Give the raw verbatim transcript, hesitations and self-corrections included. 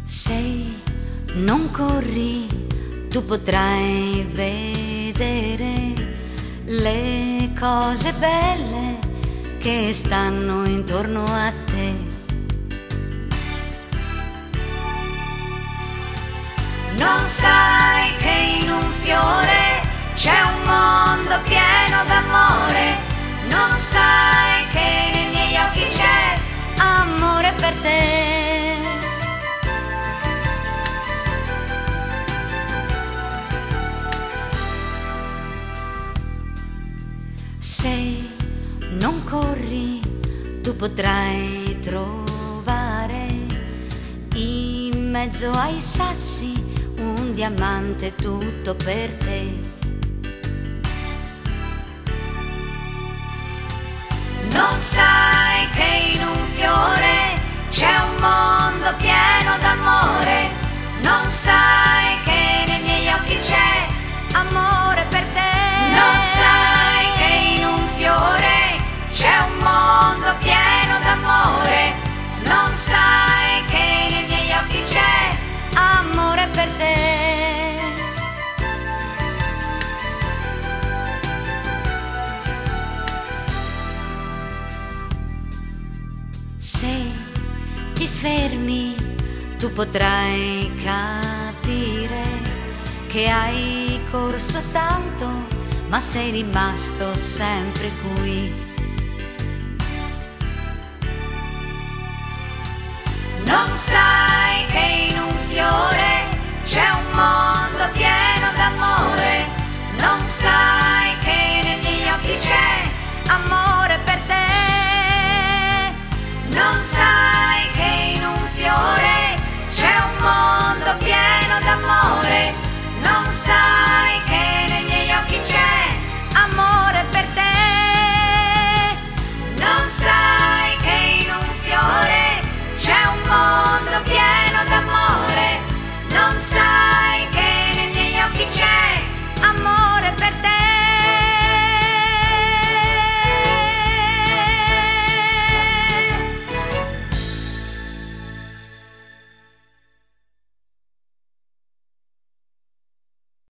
Se non corri, tu potrai vedere le cose belle che stanno intorno a te. Non sai che in un fiore c'è un mondo pieno d'amore. Non sai che nei miei occhi c'è amore per te. Se non corri, tu potrai trovare in mezzo ai sassi un diamante tutto per te. Non sai che in un fiore c'è un mondo pieno d'amore. Non sai che nei miei occhi c'è amore per te. Non sai che in un fiore c'è un mondo pieno d'amore. Non sai che nei miei occhi c'è amore per te. Se ti fermi, tu potrai capire che hai corso tanto, ma sei rimasto sempre qui. Non sai